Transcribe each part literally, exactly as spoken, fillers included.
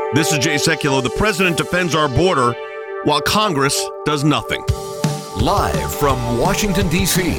This is Jay Sekulow. The president defends our border while Congress does nothing. Live from Washington, D C,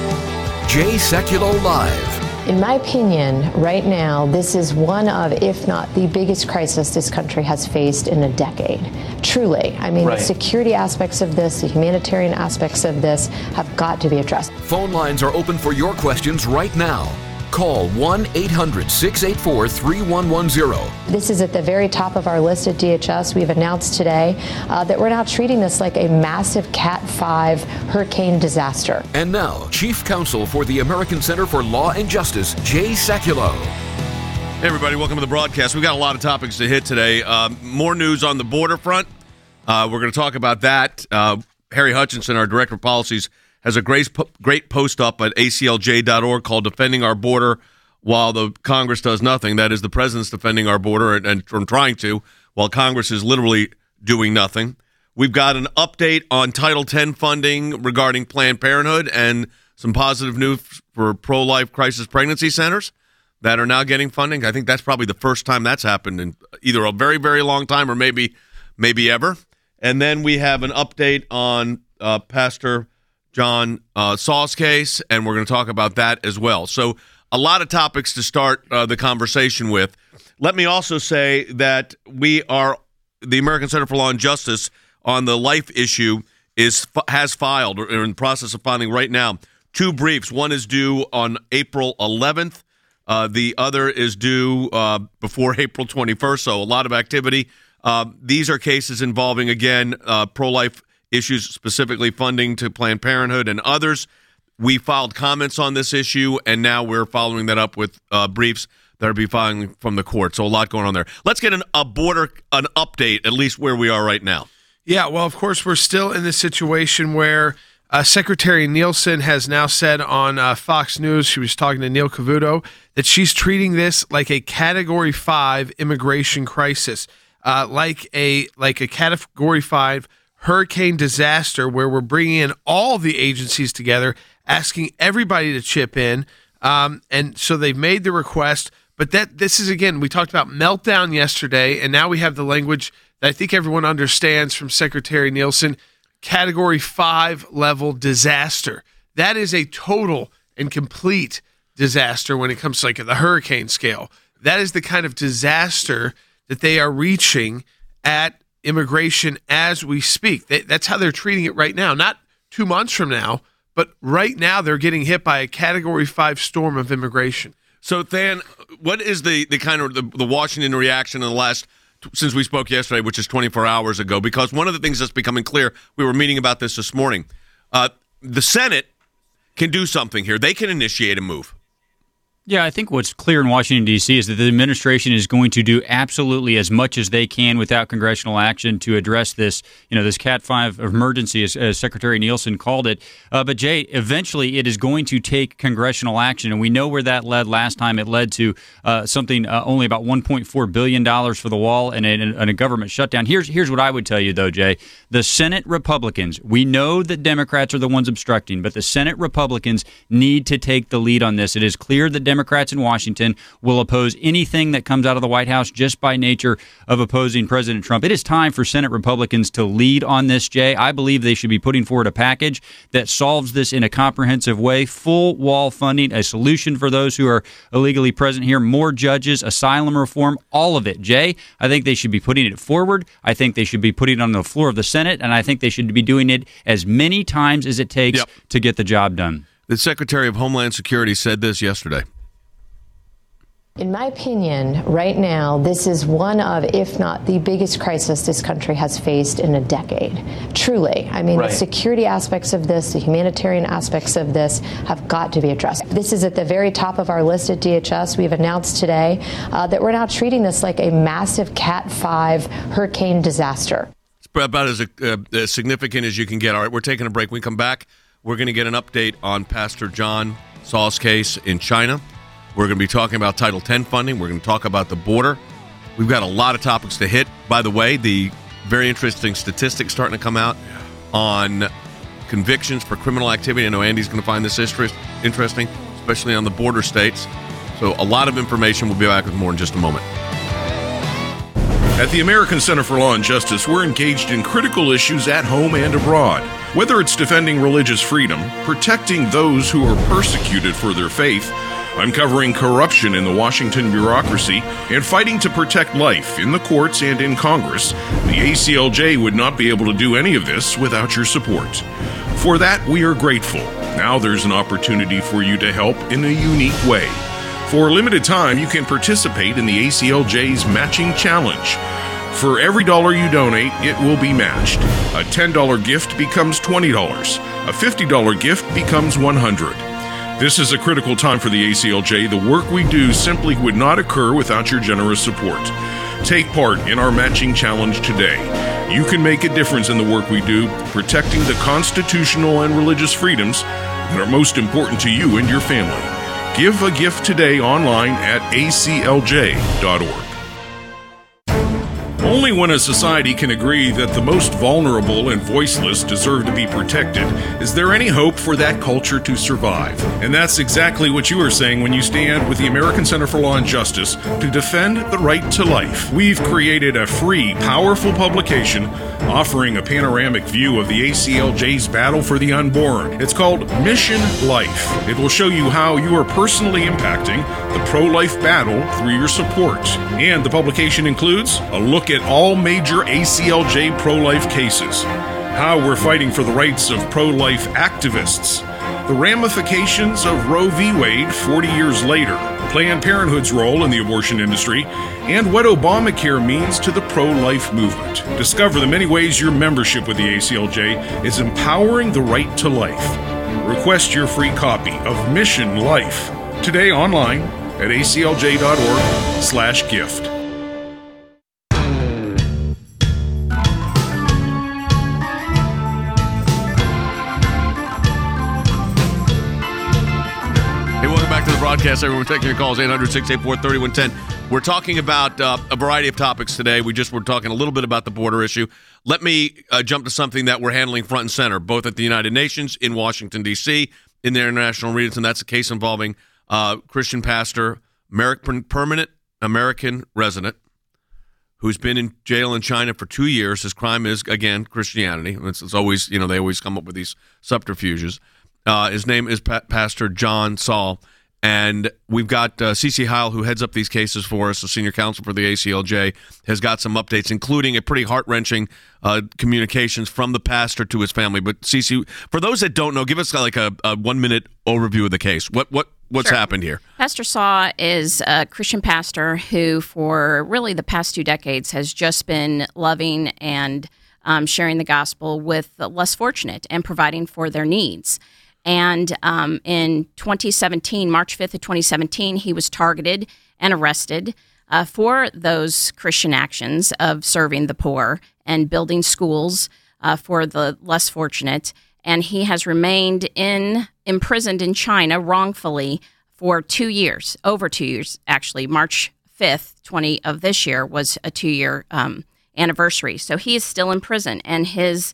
Jay Sekulow Live. In my opinion, right now, this is one of, if not the biggest crisis this country has faced in a decade. Truly. I mean, right. The security aspects of this, the humanitarian aspects of this have got to be addressed. Phone lines are open for your questions right now. Call one eight hundred six eight four three one one zero. This is at the very top of our list at D H S. We've announced today uh, that we're now treating this like a massive Cat five hurricane disaster. And now, Chief Counsel for the American Center for Law and Justice, Jay Sekulow. Hey, everybody. Welcome to the broadcast. We've got a lot of topics to hit today. Uh, more news on the border front. Uh, we're going to talk about that. Uh, Harry Hutchinson, our Director of Policies, has a great, great post up at A C L J dot org called Defending Our Border While the Congress Does Nothing. That is, the president's defending our border and, and, and trying to, while Congress is literally doing nothing. We've got an update on Title ten funding regarding Planned Parenthood and some positive news for pro-life crisis pregnancy centers that are now getting funding. I think that's probably the first time that's happened in either a very, very long time or maybe, maybe ever. And then we have an update on uh, Pastor John uh, Saw's case, and we're going to talk about that as well. So a lot of topics to start uh, the conversation with. Let me also say that we are, the American Center for Law and Justice on the life issue is has filed, or in the process of filing right now, two briefs. One is due on April eleventh. Uh, the other is due uh, before April twenty-first, so a lot of activity. Uh, these are cases involving, again, uh, pro-life issues, specifically funding to Planned Parenthood and others. We filed comments on this issue, and now we're following that up with uh, briefs that are be filing from the court. So a lot going on there. Let's get an, a border an update, at least where we are right now. Yeah, well, of course, we're still in this situation where uh, Secretary Nielsen has now said on uh, Fox News, she was talking to Neil Cavuto, that she's treating this like a Category five immigration crisis, uh, like a like a Category five hurricane disaster where we're bringing in all the agencies together, asking everybody to chip in. Um, and so they've made the request. But that this is, again, we talked about meltdown yesterday, and now we have the language that I think everyone understands from Secretary Nielsen, Category five level disaster. That is a total and complete disaster when it comes to like the hurricane scale. That is the kind of disaster that they are reaching at immigration as we speak. They, that's how they're treating it right now. Not two months from now, but right now they're getting hit by a Category five storm of immigration. So, Than, what is the, the kind of the, the Washington reaction in the last, since we spoke yesterday, which is twenty-four hours ago? Because one of the things that's becoming clear, we were meeting about this this morning, uh, the Senate can do something here. They can initiate a move. Yeah, I think what's clear in Washington, D C is that the administration is going to do absolutely as much as they can without congressional action to address this, you know, this Cat five emergency, as, as Secretary Nielsen called it. Uh, but, Jay, eventually it is going to take congressional action, and we know where that led last time. It led to uh, something uh, only about one point four billion dollars for the wall and a, and a government shutdown. Here's, here's what I would tell you, though, Jay. The Senate Republicans, we know that Democrats are the ones obstructing, but the Senate Republicans need to take the lead on this. It is clear that Democrats Democrats in Washington will oppose anything that comes out of the White House just by nature of opposing President Trump. It is time for Senate Republicans to lead on this, Jay. I believe they should be putting forward a package that solves this in a comprehensive way, full wall funding, a solution for those who are illegally present here, more judges, asylum reform, all of it. Jay, I think they should be putting it forward. I think they should be putting it on the floor of the Senate, and I think they should be doing it as many times as it takes yep. to get the job done. The Secretary of Homeland Security said this yesterday. In my opinion, right now, this is one of, if not the biggest crisis this country has faced in a decade. Truly. I mean, right. The security aspects of this, the humanitarian aspects of this have got to be addressed. This is at the very top of our list at D H S. We've announced today uh, that we're now treating this like a massive Cat five hurricane disaster. It's about as, uh, as significant as you can get. All right, we're taking a break. When we come back, we're going to get an update on Pastor John Saw's case in China. We're going to be talking about Title ten funding. We're going to talk about the border. We've got a lot of topics to hit. By the way, the very interesting statistics starting to come out on convictions for criminal activity. I know Andy's going to find this interesting, especially on the border states. So a lot of information. We'll be back with more in just a moment. At the American Center for Law and Justice, we're engaged in critical issues at home and abroad. Whether it's defending religious freedom, protecting those who are persecuted for their faith, uncovering corruption in the Washington bureaucracy, and fighting to protect life in the courts and in Congress, the A C L J would not be able to do any of this without your support. For that, we are grateful. Now there's an opportunity for you to help in a unique way. For a limited time, you can participate in the A C L J's Matching Challenge. For every dollar you donate, it will be matched. A ten dollars gift becomes twenty dollars. A fifty dollars gift becomes one hundred dollars. This is a critical time for the A C L J. The work we do simply would not occur without your generous support. Take part in our Matching Challenge today. You can make a difference in the work we do, protecting the constitutional and religious freedoms that are most important to you and your family. Give a gift today online at A C L J dot org. Only when a society can agree that the most vulnerable and voiceless deserve to be protected is there any hope for that culture to survive. And that's exactly what you are saying when you stand with the American Center for Law and Justice to defend the right to life. We've created a free, powerful publication offering a panoramic view of the A C L J's battle for the unborn. It's called Mission Life. It will show you how you are personally impacting the pro-life battle through your support. And the publication includes a look at all major A C L J pro-life cases, how we're fighting for the rights of pro-life activists, the ramifications of Roe v. Wade forty years later, Planned Parenthood's role in the abortion industry, and what Obamacare means to the pro-life movement. Discover the many ways your membership with the A C L J is empowering the right to life. Request your free copy of Mission Life today online at A C L J dot org slash gift. Broadcast. Everyone taking your calls, eight hundred, six eight four, three one one zero. We're talking about uh, a variety of topics today. We just were talking a little bit about the border issue. Let me uh, jump to something that we're handling front and center, both at the United Nations, in Washington, D C, in the international arenas, and that's a case involving uh, Christian pastor, American, permanent American resident, who's been in jail in China for two years. His crime is, again, Christianity. It's, it's always, you know, they always come up with these subterfuges. Uh, his name is pa- Pastor John Saul. And we've got uh, Cece Heil, who heads up these cases for us, the senior counsel for the A C L J, has got some updates, including a pretty heart-wrenching uh, communications from the pastor to his family. But Cece, for those that don't know, give us like a, a one-minute overview of the case. What what what's Sure. happened here? Pastor Saw is a Christian pastor who, for really the past two decades, has just been loving and um, sharing the gospel with the less fortunate and providing for their needs. And um, in twenty seventeen, March fifth of twenty seventeen, he was targeted and arrested uh, for those Christian actions of serving the poor and building schools uh, for the less fortunate. And he has remained in imprisoned in China wrongfully for two years, over two years, actually. March fifth, twenty of this year was a two-year um, anniversary. So he is still in prison, and his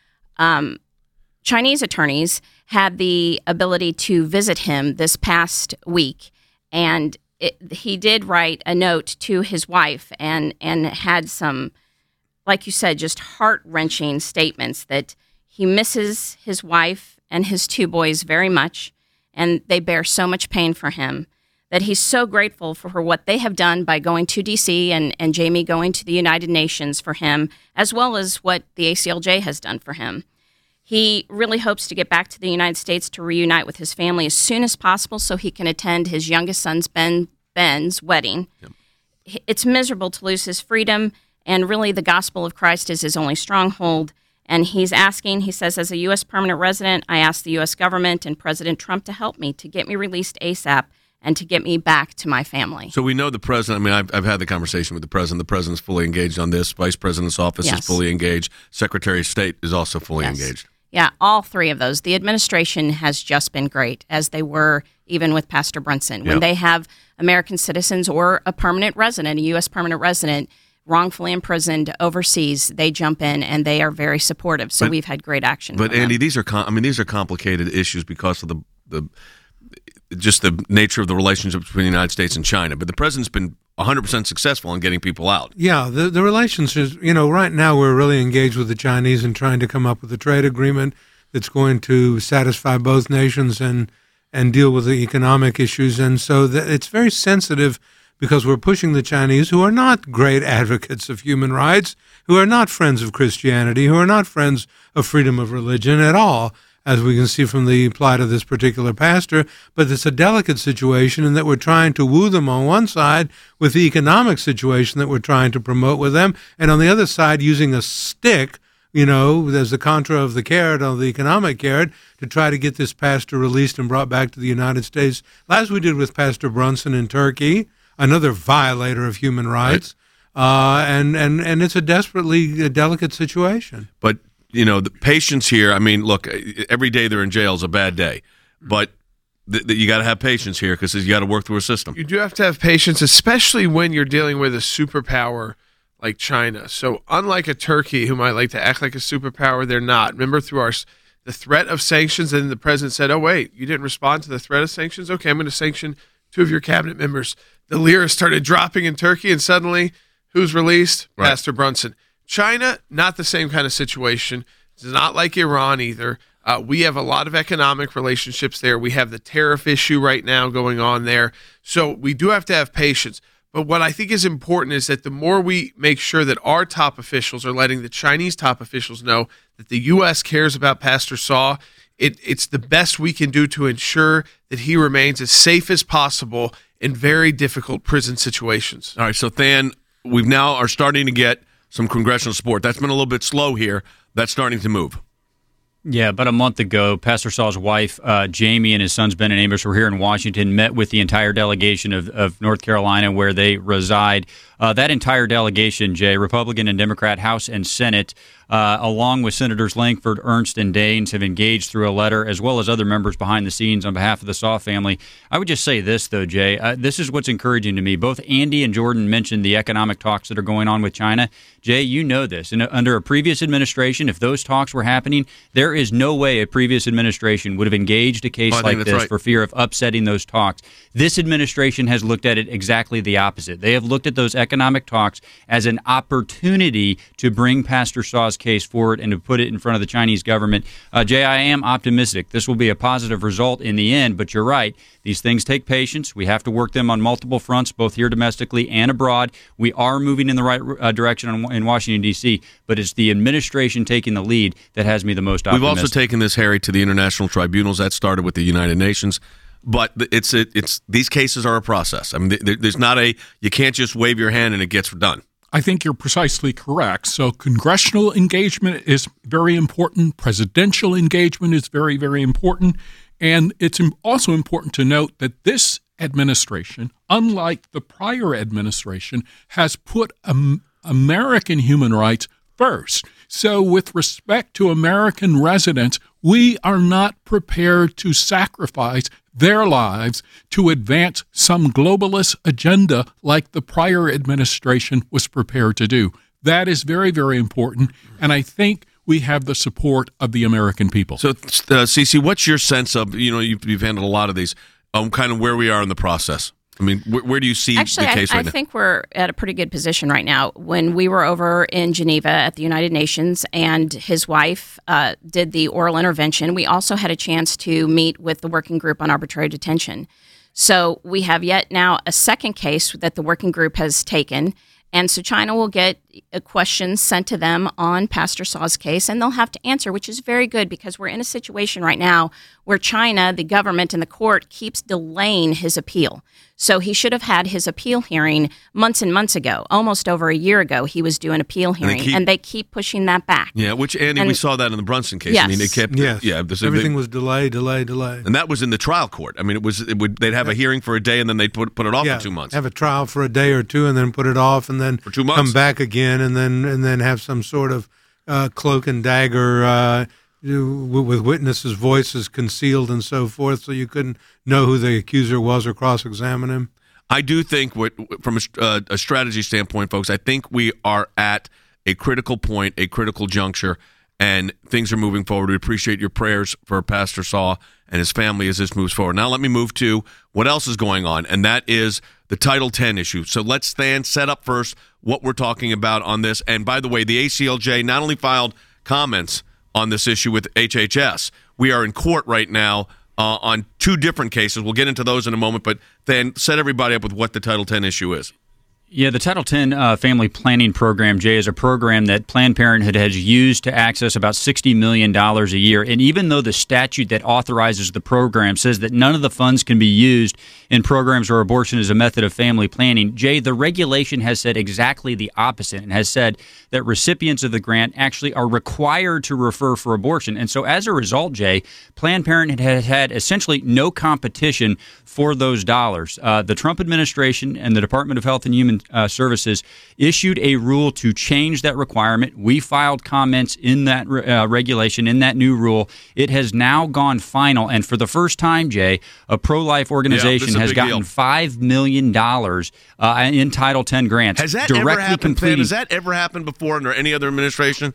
um, Chinese attorneys had the ability to visit him this past week, and it, he did write a note to his wife and, and had some, like you said, just heart-wrenching statements that he misses his wife and his two boys very much, and they bear so much pain for him, that he's so grateful for, for what they have done by going to D C and, and Jamie going to the United Nations for him, as well as what the A C L J has done for him. He really hopes to get back to the United States to reunite with his family as soon as possible so he can attend his youngest son's, Ben Ben's, wedding. Yep. It's miserable to lose his freedom, and really the gospel of Christ is his only stronghold. And he's asking, he says, as a U S permanent resident, I ask the U S government and President Trump to help me, to get me released ASAP and to get me back to my family. So we know the president, I mean, I've, I've had the conversation with the president. The president's fully engaged on this. Vice President's office Yes. is fully engaged. Secretary of State is also fully Yes. engaged. Yeah, all three of those. The administration has just been great, as they were even with Pastor Brunson. When Yep. they have American citizens or a permanent resident, a U S permanent resident, wrongfully imprisoned overseas, they jump in and they are very supportive. So But- we've had great action. But from Andy, them. these are com- I mean these are complicated issues because of the the just the nature of the relationship between the United States and China. But the president's been one hundred percent successful in getting people out. Yeah, the, the relations is, you know, right now we're really engaged with the Chinese and trying to come up with a trade agreement that's going to satisfy both nations and, and deal with the economic issues. And so that it's very sensitive because we're pushing the Chinese, who are not great advocates of human rights, who are not friends of Christianity, who are not friends of freedom of religion at all, as we can see from the plight of this particular pastor. But it's a delicate situation in that we're trying to woo them on one side with the economic situation that we're trying to promote with them, and on the other side using a stick, you know, there's the contra of the carrot, of the economic carrot, to try to get this pastor released and brought back to the United States, as we did with Pastor Brunson in Turkey, another violator of human rights. Right. Uh, and, and, and it's a desperately delicate situation. But, you know, the patience here, I mean, look, every day they're in jail is a bad day. But th- th- you got to have patience here because you got to work through a system. You do have to have patience, especially when you're dealing with a superpower like China. So unlike a Turkey who might like to act like a superpower, they're not. Remember, through our the threat of sanctions, and the president said, oh, wait, you didn't respond to the threat of sanctions? Okay, I'm going to sanction two of your cabinet members. The lira started dropping in Turkey, and suddenly, who's released? Right. Pastor Brunson. China, not the same kind of situation. It's not like Iran either. Uh, we have a lot of economic relationships there. We have the tariff issue right now going on there. So we do have to have patience. But what I think is important is that the more we make sure that our top officials are letting the Chinese top officials know that the U S cares about Pastor Saw, it, it's the best we can do to ensure that he remains as safe as possible in very difficult prison situations. All right, so Than, we've now are starting to get some congressional support. That's been a little bit slow here. That's starting to move. Yeah, about a month ago, Pastor Saw's wife, uh, Jamie, and his sons, Ben and Amos, were here in Washington, met with the entire delegation of, of North Carolina where they reside. Uh, that entire delegation, Jay, Republican and Democrat, House and Senate, uh, along with Senators Langford, Ernst, and Daines, have engaged through a letter, as well as other members behind the scenes on behalf of the Saw family. I would just say this, though, Jay. Uh, this is what's encouraging to me. Both Andy and Jordan mentioned the economic talks that are going on with China. Jay, you know this. And under a previous administration, if those talks were happening, there is no way a previous administration would have engaged a case oh, like this right. for fear of upsetting those talks. This administration has looked at it exactly the opposite. They have looked at those economic talks as an opportunity to bring Pastor Saw's case forward and to put it in front of the Chinese government. Uh, Jay, I am optimistic. This will be a positive result in the end, but you're right. These things take patience. We have to work them on multiple fronts, both here domestically and abroad. We are moving in the right uh, direction in Washington, D C, but it's the administration taking the lead that has me the most optimistic. We've also taken this, Harry, to the international tribunals. That started with the United Nations. But it's it, it's these cases are a process. I mean, there, there's not a you can't just wave your hand and it gets done. I think you're precisely correct. So congressional engagement is very important. Presidential engagement is very, very important. And it's also important to note that this administration, unlike the prior administration, has put um, American human rights first. So with respect to American residents, we are not prepared to sacrifice their lives to advance some globalist agenda like the prior administration was prepared to do. That is very, very important, and I think we have the support of the American people. So, uh, Cece, what's your sense of, you know, you've, you've handled a lot of these, um, kind of where we are in the process? I mean, where, where do you see Actually, the case I, right I now? I think we're at a pretty good position right now. When we were over in Geneva at the United Nations and his wife uh, did the oral intervention, we also had a chance to meet with the working group on arbitrary detention. So we have yet now a second case that the working group has taken. And so China will get a question sent to them on Pastor Saw's case, and they'll have to answer, which is very good because we're in a situation right now where China, the government and the court, keeps delaying his appeal. So he should have had his appeal hearing months and months ago. Almost over a year ago, he was due an appeal hearing, and they keep, and they keep pushing that back. Yeah, which, Andy, and, we saw that in the Brunson case. Yes. I mean, it kept, yes. yeah, this, everything they, was delay, delay, delay. And that was in the trial court. I mean, it was, it would, they'd have a hearing for a day, and then they'd put, put it off yeah, for two months. Have a trial for a day or two, and then put it off, and then for two months. come back again, and then and then have some sort of uh, cloak and dagger uh, with witnesses' voices concealed and so forth, so you couldn't know who the accuser was or cross-examine him. I do think, what, from a, uh, a strategy standpoint, folks, I think we are at a critical point, a critical juncture, and things are moving forward. We appreciate your prayers for Pastor Saw and his family as this moves forward. Now let me move to what else is going on, and that is the Title ten issue. So let's stand, set up first what we're talking about on this. And by the way, the A C L J not only filed comments on this issue with H H S, we are in court right now uh, on two different cases. We'll get into those in a moment, but then set everybody up with what the Title ten issue is. Yeah, the Title ten uh, Family Planning Program, Jay, is a program that Planned Parenthood has used to access about sixty million dollars a year. And even though the statute that authorizes the program says that none of the funds can be used in programs where abortion is a method of family planning, Jay, the regulation has said exactly the opposite and has said that recipients of the grant actually are required to refer for abortion. And so as a result, Jay, Planned Parenthood has had essentially no competition for those dollars. Uh, the Trump administration and the Department of Health and Human uh, Services issued a rule to change that requirement. We filed comments in that uh, regulation, in that new rule. It has now gone final. And for the first time, Jay, a pro-life organization yeah, has gotten deal. five million dollars uh, in Title ten grants. Has that directly ever happened, completing- Has that ever happened before under any other administration?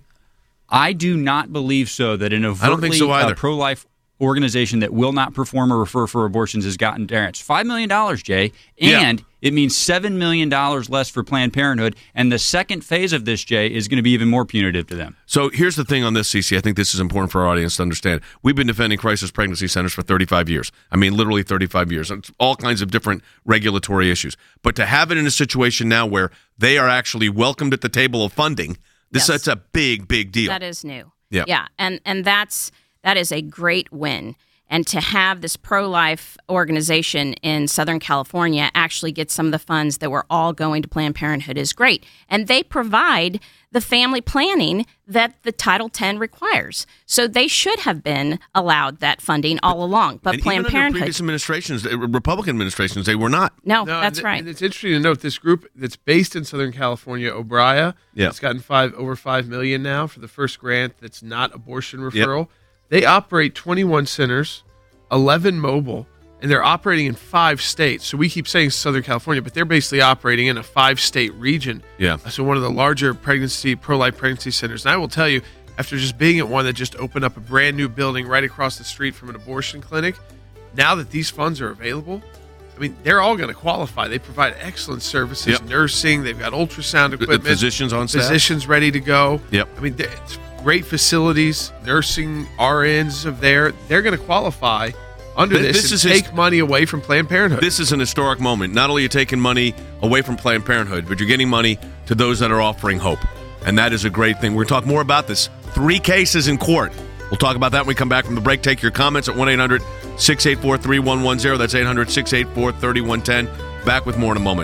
I do not believe so, that an overtly I don't think so either. uh, pro-life organization that will not perform or refer for abortions has gotten grants. five million dollars, Jay, and yeah. it means seven million dollars less for Planned Parenthood, and the second phase of this, Jay, is going to be even more punitive to them. So here's the thing on this, Cece. I think this is important for our audience to understand. We've been defending crisis pregnancy centers for thirty-five years. I mean, literally thirty-five years. It's all kinds of different regulatory issues. But to have it in a situation now where they are actually welcomed at the table of funding, this Yes. that's a big, big deal. That is new. Yeah. Yeah. And and that's that is a great win. And to have this pro-life organization in Southern California actually get some of the funds that were all going to Planned Parenthood is great. And they provide the family planning that the Title ten requires. So they should have been allowed that funding all along. But and Planned even under Parenthood, previous administrations, uh, Republican administrations, they were not. no, No, that's and, right. And it's interesting to note this group that's based in Southern California, Obria, Yeah. it's gotten five over five million now for the first grant that's not abortion referral. Yep. They operate twenty-one centers, eleven mobile, and they're operating in five states. So we keep saying Southern California, but they're basically operating in a five-state region. Yeah. So one of the larger pregnancy, pro-life pregnancy centers. And I will tell you, after just being at one that just opened up a brand new building right across the street from an abortion clinic, now that these funds are available, I mean, they're all going to qualify. They provide excellent services, Yep. nursing. They've got ultrasound equipment. Physicians on staff. Physicians ready to go. Yep. I mean, it's great facilities, nursing R Ns of there. They're going to qualify under Th- this, this and is take his- money away from Planned Parenthood. This is an historic moment. Not only are you taking money away from Planned Parenthood, but you're getting money to those that are offering hope. And that is a great thing. We're going to talk more about this. Three cases in court. We'll talk about that when we come back from the break. Take your comments at one eight hundred six eight four three one one zero. That's eight hundred six eight four three one one zero. Back with more in a moment.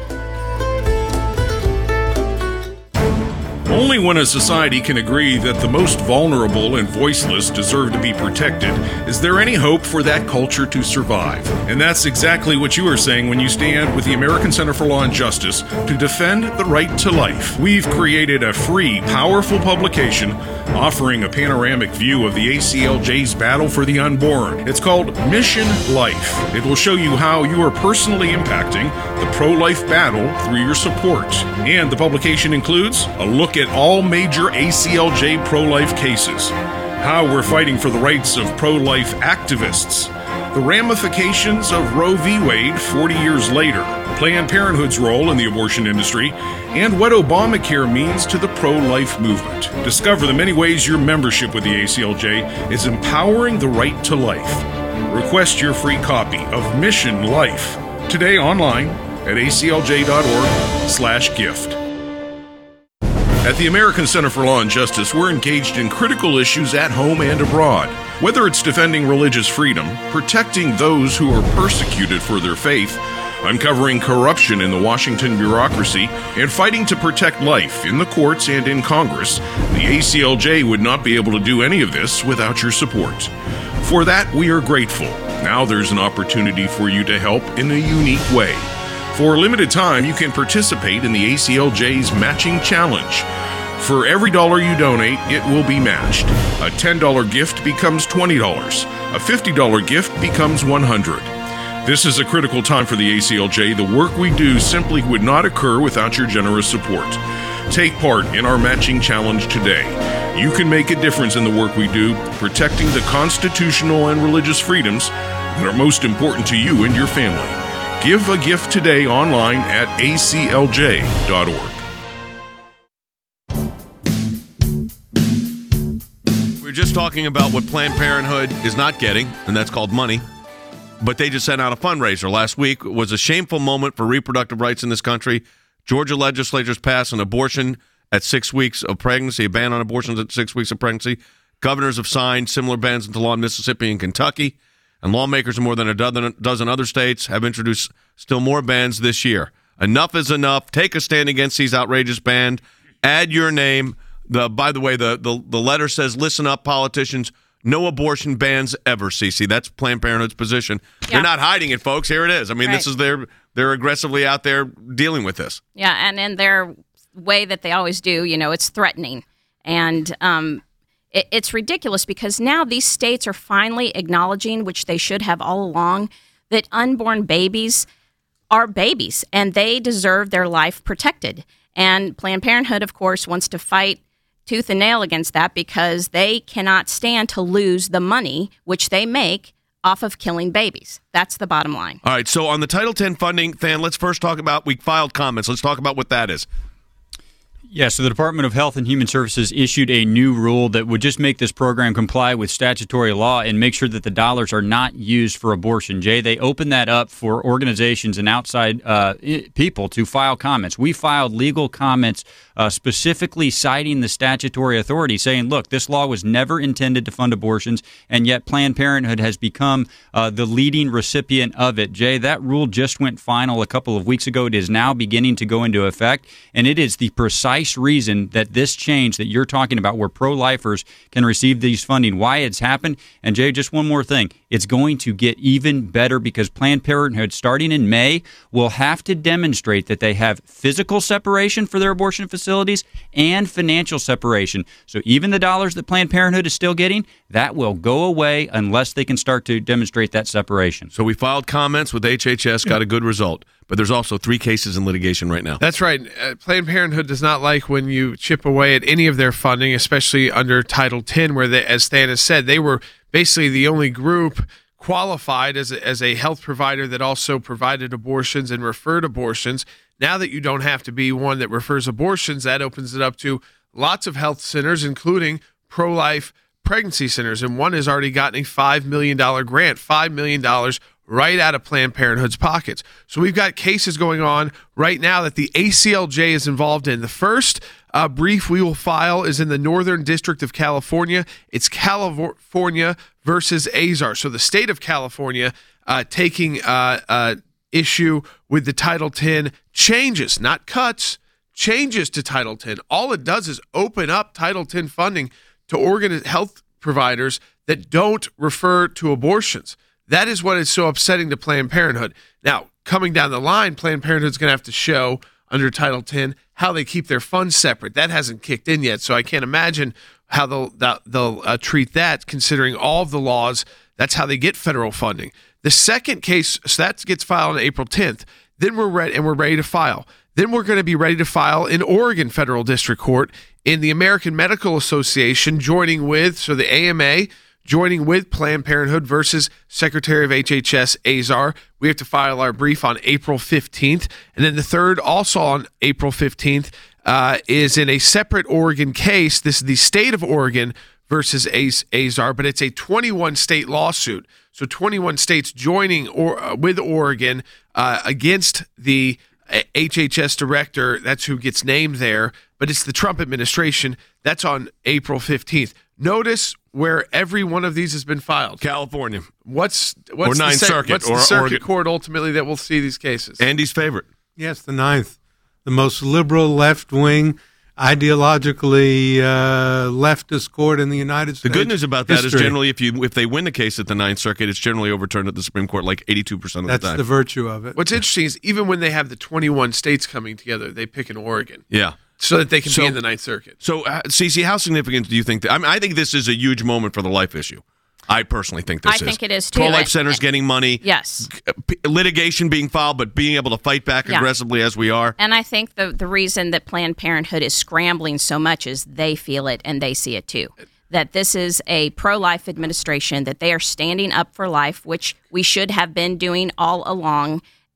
Only when a society can agree that the most vulnerable and voiceless deserve to be protected is there any hope for that culture to survive. And that's exactly what you are saying when you stand with the American Center for Law and Justice to defend the right to life. We've created a free, powerful publication offering a panoramic view of the A C L J's battle for the unborn. It's called Mission Life. It will show you how you are personally impacting the pro-life battle through your support. And the publication includes a look at all major A C L J pro-life cases, how we're fighting for the rights of pro-life activists, the ramifications of Roe v. Wade forty years later, Planned Parenthood's role in the abortion industry, and what Obamacare means to the pro-life movement. Discover the many ways your membership with the A C L J is empowering the right to life. Request your free copy of Mission Life today online at A C L J dot org slash gift. At the American Center for Law and Justice, we're engaged in critical issues at home and abroad. Whether it's defending religious freedom, protecting those who are persecuted for their faith, uncovering corruption in the Washington bureaucracy, and fighting to protect life in the courts and in Congress, the A C L J would not be able to do any of this without your support. For that, we are grateful. Now there's an opportunity for you to help in a unique way. For a limited time, you can participate in the A C L J's Matching Challenge. For every dollar you donate, it will be matched. A ten dollars gift becomes twenty dollars. A fifty dollars gift becomes one hundred dollars. This is a critical time for the A C L J. The work we do simply would not occur without your generous support. Take part in our Matching Challenge today. You can make a difference in the work we do, protecting the constitutional and religious freedoms that are most important to you and your family. Give a gift today online at a c l j dot org. We were just talking about what Planned Parenthood is not getting, and that's called money. But they just sent out a fundraiser last week. It was a shameful moment for reproductive rights in this country. Georgia legislators passed an abortion at six weeks of pregnancy, a ban on abortions at six weeks of pregnancy. Governors have signed similar bans into law in Mississippi and Kentucky. And lawmakers in more than a dozen, dozen other states have introduced still more bans this year. Enough is enough. Take a stand against these outrageous bans. Add your name. The By the way, the, the, the letter says, listen up, politicians. No abortion bans ever, Cece. That's Planned Parenthood's position. Yeah. They're not hiding it, folks. Here it is. I mean, right. this is their they're aggressively out there dealing with this. Yeah, and in their way that they always do, you know, it's threatening. And um, it, it's ridiculous because now these states are finally acknowledging, which they should have all along, that unborn babies are babies and they deserve their life protected. And Planned Parenthood, of course, wants to fight tooth and nail against that because they cannot stand to lose the money which they make off of killing babies. That's the bottom line. All right, so on the Title ten funding, Than, let's first talk about, we filed comments. Let's talk about what that is. Yeah, so the Department of Health and Human Services issued a new rule that would just make this program comply with statutory law and make sure that the dollars are not used for abortion. Jay, they opened that up for organizations and outside uh, people to file comments. We filed legal comments uh, specifically citing the statutory authority, saying, look, this law was never intended to fund abortions, and yet Planned Parenthood has become uh, the leading recipient of it. Jay, that rule just went final a couple of weeks ago. It is now beginning to go into effect, and it is the precise reason that this change that you're talking about, where pro-lifers can receive these funding, why it's happened. And Jay, just one more thing. It's going to get even better because Planned Parenthood, starting in May, will have to demonstrate that they have physical separation for their abortion facilities and financial separation. So even the dollars that Planned Parenthood is still getting, that will go away unless they can start to demonstrate that separation. So we filed comments with H H S, got a good result. But there's also three cases in litigation right now. That's right. Uh, Planned Parenthood does not like when you chip away at any of their funding, especially under Title ten, where, they, as Stan has said, they were basically the only group qualified as a, as a health provider that also provided abortions and referred abortions. Now that you don't have to be one that refers abortions, that opens it up to lots of health centers, including pro-life pregnancy centers. And one has already gotten a five million dollars grant, five million dollars right out of Planned Parenthood's pockets. So we've got cases going on right now that the A C L J is involved in. The first uh, brief we will file is in the Northern District of California. It's California versus Azar. So the state of California uh, taking uh, uh, issue with the Title ten changes, not cuts, changes to Title ten. All it does is open up Title ten funding to organ health providers that don't refer to abortions. That is what is so upsetting to Planned Parenthood. Now, coming down the line, Planned Parenthood is going to have to show under Title ten how they keep their funds separate. That hasn't kicked in yet, so I can't imagine how they'll they'll uh, treat that, considering all of the laws. That's how they get federal funding. The second case, so that gets filed on April tenth. Then we're ready, and we're ready to file. Then we're going to be ready to file in Oregon Federal District Court in the American Medical Association, joining with, so the A M A, joining with Planned Parenthood versus Secretary of H H S Azar. We have to file our brief on April fifteenth. And then the third, also on April fifteenth, uh, is in a separate Oregon case. This is the state of Oregon versus Azar, but it's a twenty-one state lawsuit. So twenty-one states joining or, uh, with Oregon uh, against the H H S director. That's who gets named there. But it's the Trump administration. That's on April fifteenth. Notice where every one of these has been filed. California. What's what's or Ninth the, Circuit. What's or the circuit Oregon. court ultimately that will see these cases? Andy's favorite. Yes, the Ninth. The most liberal, left-wing, ideologically uh, leftist court in the United States. The good news about that history. is generally if you if they win the case at the Ninth Circuit, it's generally overturned at the Supreme Court like eighty-two percent of That's the time. That's the virtue of it. What's interesting is even when they have the twenty-one states coming together, they pick an Oregon. Yeah. So that they can so, be in the Ninth Circuit. So, uh, Cece, how significant do you think that? I mean, I think this is a huge moment for the life issue. I personally think this I is. think it is, too. Pro-life centers getting money. Yes. Litigation being filed, but being able to fight back yeah. aggressively as we are. And I think the, the reason that Planned Parenthood is scrambling so much is they feel it and they see it, too. That this is a pro-life administration, that they are standing up for life, which we should have been doing all along.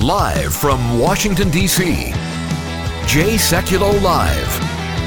Live from Washington, D C, Jay Sekulow Live.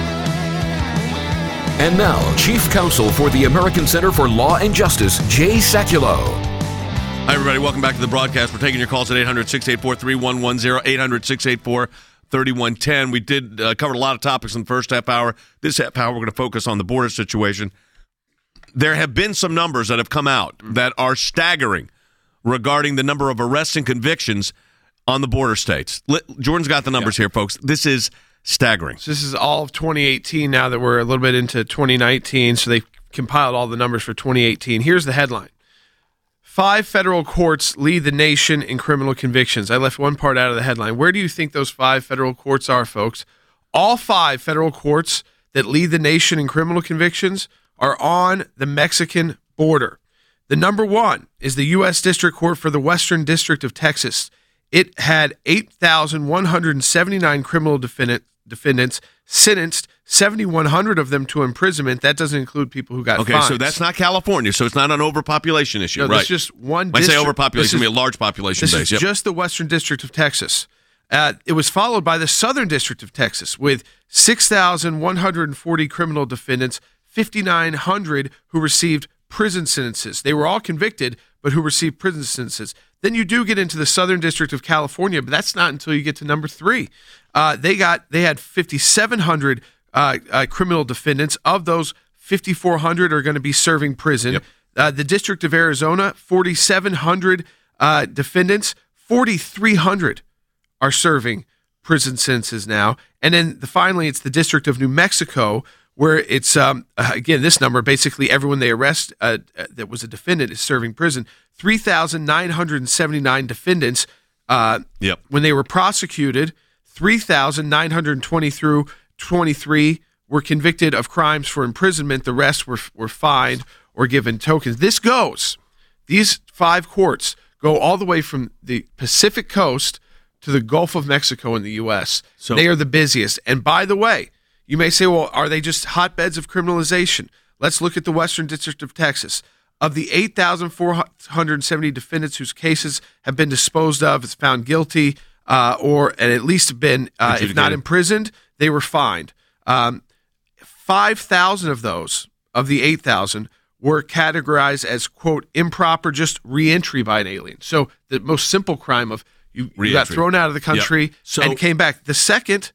And now, Chief Counsel for the American Center for Law and Justice, Jay Sekulow. Hi, everybody. Welcome back to the broadcast. We're taking your calls at eight hundred, six eight four, three one one zero, eight hundred, six eight four, three one one zero. We did uh, cover a lot of topics in the first half hour. This half hour, we're going to focus on the border situation. There have been some numbers that have come out that are staggering regarding the number of arrests and convictions on the border states. Jordan's got the numbers yeah. here, folks. This is staggering. So this is all of twenty eighteen now that we're a little bit into twenty nineteen, so they compiled all the numbers for twenty eighteen. Here's the headline. Five federal courts lead the nation in criminal convictions. I left one part out of the headline. Where do you think those five federal courts are, folks? All five federal courts that lead the nation in criminal convictions are on the Mexican border. The number one is the U S District Court for the Western District of Texas. It had eight thousand one hundred seventy-nine criminal defendant, defendants sentenced, seven thousand one hundred of them to imprisonment. That doesn't include people who got okay, fines. So that's not California, so it's not an overpopulation issue, no, right? That's just one When district. I say overpopulation, I mean a large population this base. This is yep. just the Western District of Texas. Uh, it was followed by the Southern District of Texas with six thousand one hundred forty criminal defendants, five thousand nine hundred who received prison sentences. They were all convicted, but who received prison sentences. Then you do get into the Southern District of California, but that's not until you get to number three. Uh, they got they had five thousand seven hundred uh, uh, criminal defendants. Of those, five thousand four hundred are going to be serving prison. Yep. Uh, the District of Arizona, four thousand seven hundred uh, defendants, four thousand three hundred are serving prison sentences now. And then the, finally, it's the District of New Mexico, where it's, um, uh, again, this number, basically everyone they arrest uh, uh, that was a defendant is serving prison. three thousand nine hundred seventy-nine defendants uh, yep. when they were prosecuted, three thousand nine hundred twenty through twenty-three were convicted of crimes for imprisonment. The rest were were fined or given tokens. This goes, these five courts go all the way from the Pacific coast to the Gulf of Mexico in the U S. So they are the busiest. And by the way, you may say, well, are they just hotbeds of criminalization? Let's look at the Western District of Texas. Of the eight thousand four hundred seventy defendants whose cases have been disposed of, it's found guilty, uh, or and at least been, uh, if not imprisoned, they were fined. Um, five thousand of those, of the eight thousand, were categorized as, quote, improper just reentry by an alien. So the most simple crime of you, you got thrown out of the country yep. so, and came back. The second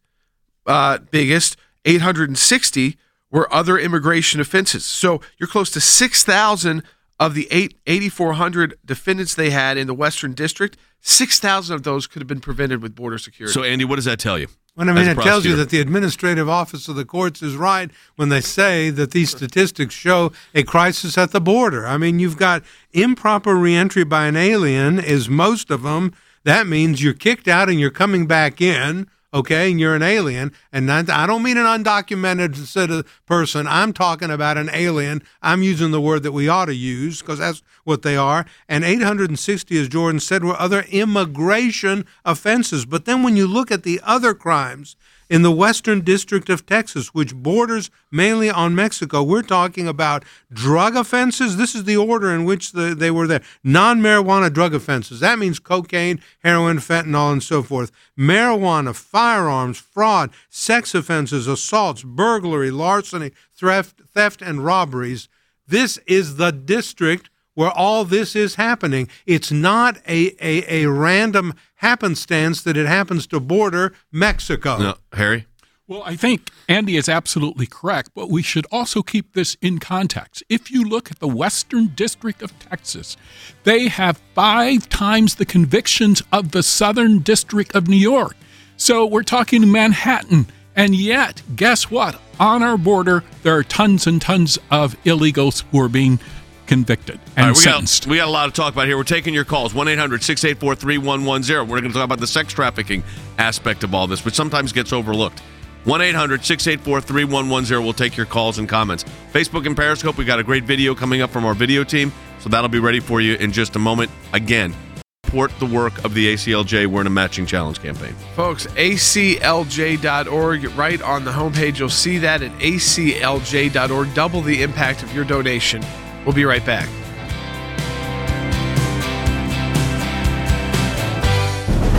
uh, biggest, eight hundred sixty, were other immigration offenses. So you're close to six thousand of the eight thousand four hundred defendants they had in the Western District. six thousand of those could have been prevented with border security. So, Andy, what does that tell you? Well, I mean, it tells you that the administrative office of the courts is right when they say that these statistics show a crisis at the border. I mean, you've got improper reentry by an alien is most of them. That means you're kicked out and you're coming back in, okay, and you're an alien. And not, I don't mean an undocumented person. I'm talking about an alien. I'm using the word that we ought to use because that's what they are. And eight hundred sixty, as Jordan said, were other immigration offenses. But then when you look at the other crimes in the Western District of Texas, which borders mainly on Mexico, we're talking about drug offenses. This is the order in which the, they were there. Non-marijuana drug offenses. That means cocaine, heroin, fentanyl, and so forth. Marijuana, firearms, fraud, sex offenses, assaults, burglary, larceny, theft, theft, and robberies. This is the district where all this is happening. It's not a, a, a random happenstance that it happens to border Mexico. No, Harry? Well, I think Andy is absolutely correct, but we should also keep this in context. If you look at the Western District of Texas, they have five times the convictions of the Southern District of New York. So we're talking Manhattan. And yet, guess what? On our border, there are tons and tons of illegals who are being convicted and right, we sentenced. Got, we got a lot to talk about here. We're taking your calls, one eight hundred six eight four three one one zero. We're going to talk about the sex trafficking aspect of all this, which sometimes gets overlooked. one eight hundred six eight four three one one zero. We'll take your calls and comments. Facebook and Periscope, we got a great video coming up from our video team, so that'll be ready for you in just a moment. Again, support the work of the A C L J. We're in a matching challenge campaign. Folks, A C L J dot org, right on the homepage. You'll see that at A C L J dot org. Double the impact of your donation. We'll be right back.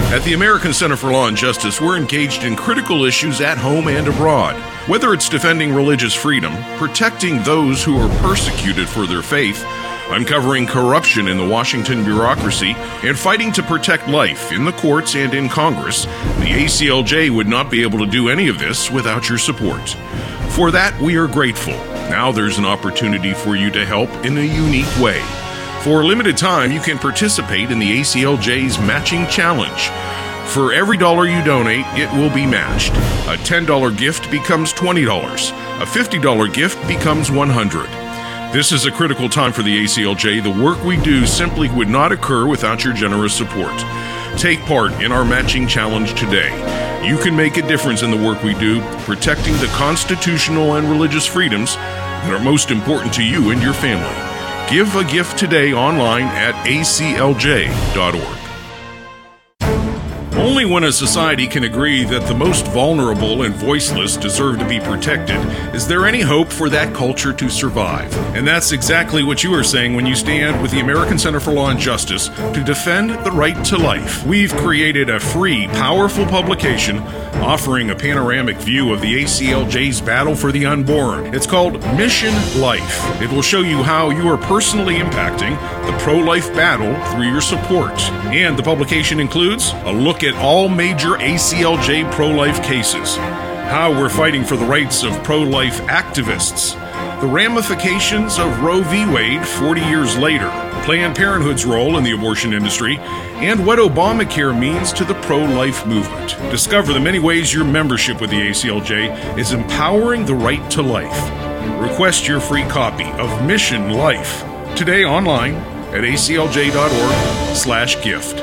At the American Center for Law and Justice, we're engaged in critical issues at home and abroad. Whether it's defending religious freedom, protecting those who are persecuted for their faith, uncovering corruption in the Washington bureaucracy, and fighting to protect life in the courts and in Congress, the A C L J would not be able to do any of this without your support. For that, we are grateful. Now there's an opportunity for you to help in a unique way. For a limited time, you can participate in the A C L J's Matching Challenge. For every dollar you donate, it will be matched. A ten dollars gift becomes twenty dollars. A fifty dollars gift becomes one hundred dollars. This is a critical time for the A C L J. The work we do simply would not occur without your generous support. Take part in our Matching Challenge today. You can make a difference in the work we do, protecting the constitutional and religious freedoms that are most important to you and your family. Give a gift today online at A C L J dot org. Only when a society can agree that the most vulnerable and voiceless deserve to be protected is there any hope for that culture to survive. And that's exactly what you are saying when you stand with the American Center for Law and Justice to defend the right to life. We've created a free, powerful publication offering a panoramic view of the A C L J's battle for the unborn. It's called Mission Life. It will show you how you are personally impacting the pro-life battle through your support. And the publication includes a look at all major A C L J pro-life cases, how we're fighting for the rights of pro-life activists, the ramifications of Roe v. Wade forty years later, Planned Parenthood's role in the abortion industry, and what Obamacare means to the pro-life movement. Discover the many ways your membership with the A C L J is empowering the right to life. Request your free copy of Mission Life today online at A C L J dot org slash gift.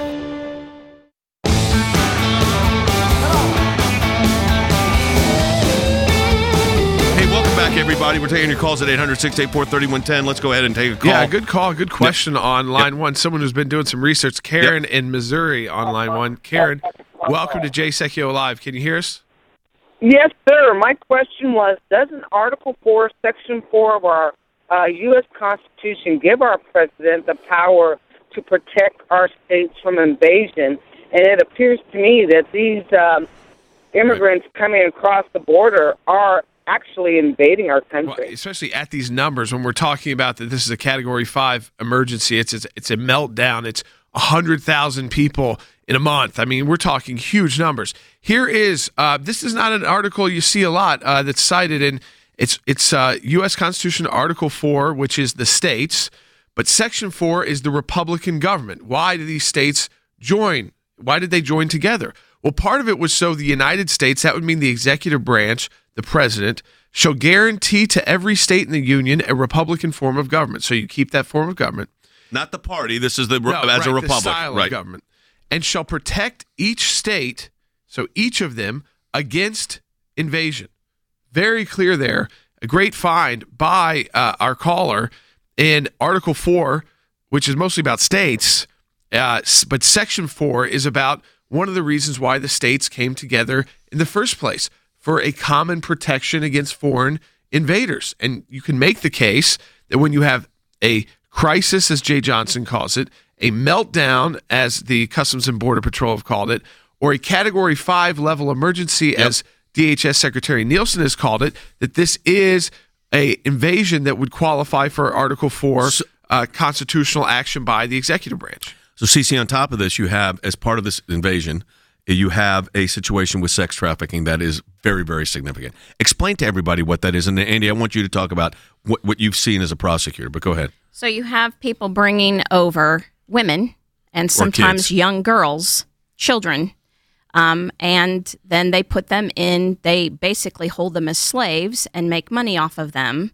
Everybody, we're taking your calls at eight hundred, six eight four, three one one zero. Let's go ahead and take a call. Yeah, good call. Good question yep. on line yep. one. Someone who's been doing some research. Karen yep. in Missouri on line one. Karen, welcome to Jay Secchio Live. Can you hear us? Yes, sir. My question was, doesn't Article four, Section four of our uh, U S Constitution give our president the power to protect our states from invasion? And it appears to me that these um, immigrants coming across the border are actually invading our country. Well, especially at these numbers, when we're talking about that this is a Category five emergency, it's it's, it's a meltdown. It's one hundred thousand people in a month. I mean, we're talking huge numbers. Here is, uh, this is not an article you see a lot uh, that's cited in, it's, it's uh, U S Constitution Article four, which is the states, but Section four is the Republican government. Why do these states join? Why did they join together? Well, part of it was so the United States, that would mean the executive branch, the president, shall guarantee to every state in the union a Republican form of government. So you keep that form of government. Not the party. This is the no, as right, a republic. The style right. of government. And shall protect each state, so each of them, against invasion. Very clear there. A great find by uh, our caller in Article four, which is mostly about states, uh, but Section four is about one of the reasons why the states came together in the first place, for a common protection against foreign invaders. And you can make the case that when you have a crisis, as Jay Johnson calls it, a meltdown, as the Customs and Border Patrol have called it, or a Category five level emergency, yep. as D H S Secretary Nielsen has called it, that this is a invasion that would qualify for Article four so, uh, constitutional action by the executive branch. So, Cece, on top of this, you have, as part of this invasion, you have a situation with sex trafficking that is very, very significant. Explain to everybody what that is. And, Andy, I want you to talk about what, what you've seen as a prosecutor, but go ahead. So you have people bringing over women and sometimes young girls, children, um, and then they put them in, they basically hold them as slaves and make money off of them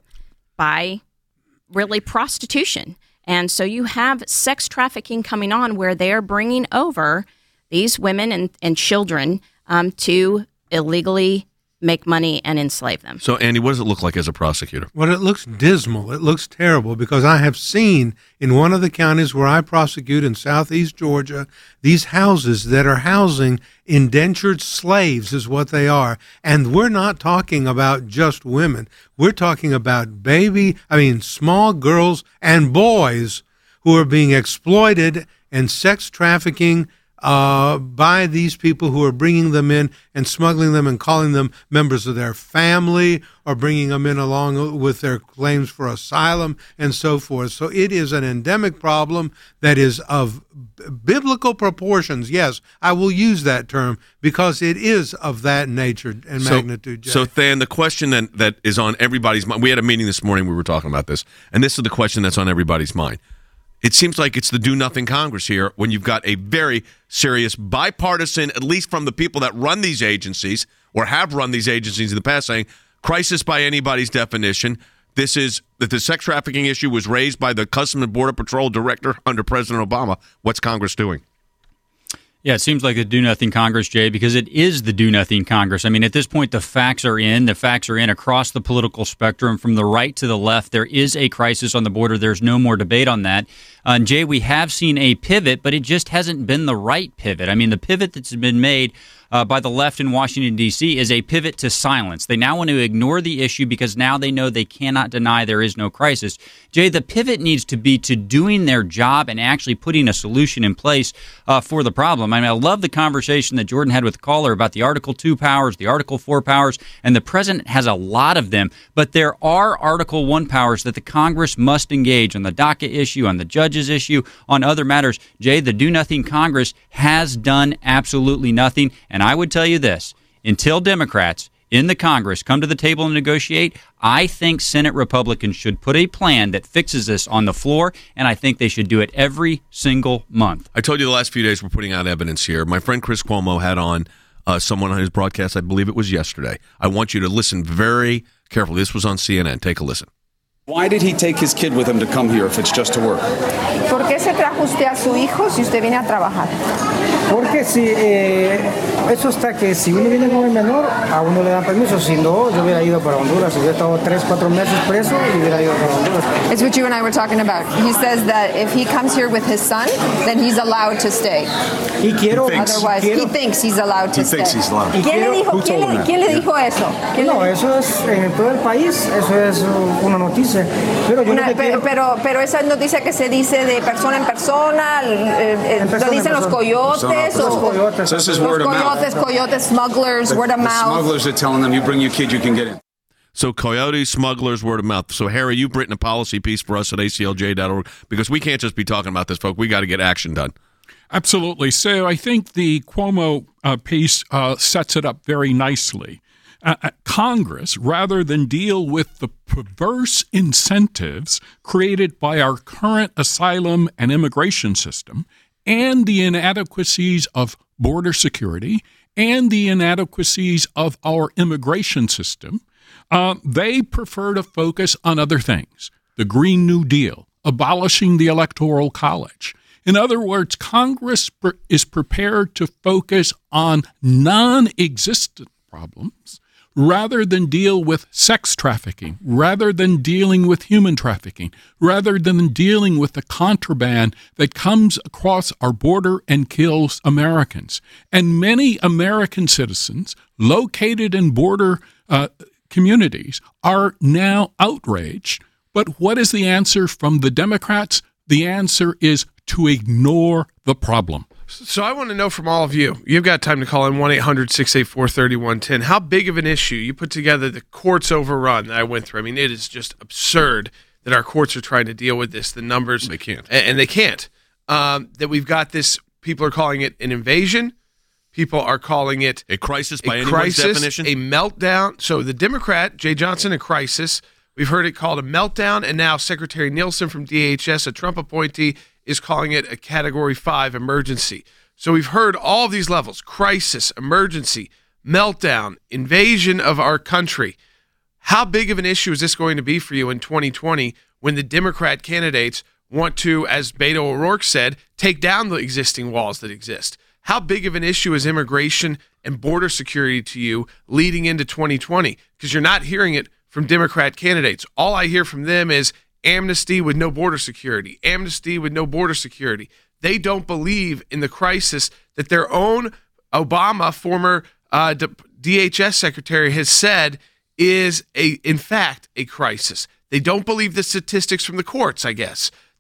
by really prostitution. And so you have sex trafficking coming on where they're bringing over these women and, and children um, to illegally make money and enslave them. So, Andy, what does it look like as a prosecutor? Well, it looks dismal. It looks terrible because I have seen in one of the counties where I prosecute in southeast Georgia, these houses that are housing indentured slaves is what they are. And we're not talking about just women. We're talking about baby, I mean, small girls and boys who are being exploited and sex trafficking uh, by these people who are bringing them in and smuggling them and calling them members of their family, or bringing them in along with their claims for asylum and so forth. So it is an endemic problem that is of b- biblical proportions. Yes, I will use that term because it is of that nature and so, magnitude. Jay. So, Than, the question that, that is on everybody's mind, we had a meeting this morning, we were talking about this, and this is the question that's on everybody's mind. It seems like it's the do-nothing Congress here when you've got a very serious bipartisan, at least from the people that run these agencies or have run these agencies in the past, saying, crisis by anybody's definition. This is that the sex trafficking issue was raised by the Customs and Border Patrol director under President Obama. What's Congress doing? Yeah, it seems like the do-nothing Congress, Jay, because it is the do-nothing Congress. I mean, at this point, the facts are in. The facts are in across the political spectrum, from the right to the left. There is a crisis on the border. There's no more debate on that. Uh, and, Jay, we have seen a pivot, but it just hasn't been the right pivot. I mean, the pivot that's been made uh, by the left in Washington, D C is a pivot to silence. They now want to ignore the issue because now they know they cannot deny there is no crisis. Jay, the pivot needs to be to doing their job and actually putting a solution in place uh, for the problem. I mean, I love the conversation that Jordan had with the caller about the Article two powers, the Article four powers, and the president has a lot of them. But there are Article one powers that the Congress must engage on the DACA issue, on the judges issue, on other matters. Jay, the do-nothing Congress has done absolutely nothing. And I would tell you this, until Democrats in the Congress come to the table and negotiate, I think Senate Republicans should put a plan that fixes this on the floor, and I think they should do it every single month. I told you the last few days we're putting out evidence here. My friend Chris Cuomo had on uh, someone on his broadcast, I believe it was yesterday. I want you to listen very carefully. This was on C N N. Take a listen. Why did he take his kid with him to come here if it's just to work? ¿Por qué se trajo usted a su hijo si usted viene a trabajar? Porque si eh, eso está que si uno viene con el menor, a uno le dan permiso. Si no, yo hubiera ido para Honduras. Hubiera estado tres, cuatro meses preso y hubiera ido para Honduras. It's what you and I were talking about. He says that if he comes here with his son, then he's allowed to stay. Y quiero, he Otherwise, quiero, he thinks he's allowed to he stay. Thinks he's allowed. ¿Quién, quiero, le dijo, ¿quién, le, ¿quién le dijo eso? ¿Quién no, eso es en todo el país. Eso es una noticia. Pero, yo una, no pero, pero, pero esa noticia que se dice de persona en persona, eh, eh, lo dicen los coyotes. Los coyotes. So this is word of mouth. Coyotes, coyotes, smugglers, the, word of the mouth. Smugglers are telling them, you bring your kid, you can get in. So coyotes, smugglers, word of mouth. So, Harry, you've written a policy piece for us at A C L J dot org because we can't just be talking about this, folks. We got to get action done. Absolutely. So I think the Cuomo uh, piece uh, sets it up very nicely. Uh, Congress, rather than deal with the perverse incentives created by our current asylum and immigration system and the inadequacies of border security and the inadequacies of our immigration system, uh, they prefer to focus on other things. The Green New Deal, abolishing the Electoral College. In other words, Congress is prepared to focus on non-existent problems rather than deal with sex trafficking, rather than dealing with human trafficking, rather than dealing with the contraband that comes across our border and kills Americans. And many American citizens located in border uh, communities are now outraged. But what is the answer from the Democrats? The answer is to ignore the problem. So I want to know from all of you, you've got time to call in one eight hundred six eight four three one one zero. How big of an issue you put together the courts overrun that I went through? I mean, it is just absurd that our courts are trying to deal with this. The numbers. They can't. And, and they can't. Um, that we've got this, people are calling it an invasion. People are calling it a crisis by a anyone's crisis, definition. A meltdown. So the Democrat, Jay Johnson, a crisis. We've heard it called a meltdown. And now Secretary Nielsen from D H S, a Trump appointee, is calling it a Category five emergency. So we've heard all of these levels: crisis, emergency, meltdown, invasion of our country. How big of an issue is this going to be for you in twenty twenty when the Democrat candidates want to, as Beto O'Rourke said, take down the existing walls that exist? How big of an issue is immigration and border security to you leading into twenty twenty? Because you're not hearing it from Democrat candidates. All I hear from them is amnesty with no border security, amnesty with no border security. They don't believe in the crisis that their own Obama, former uh, D H S secretary, has said is, a, in fact, a crisis. They don't believe the statistics from the courts, I guess, that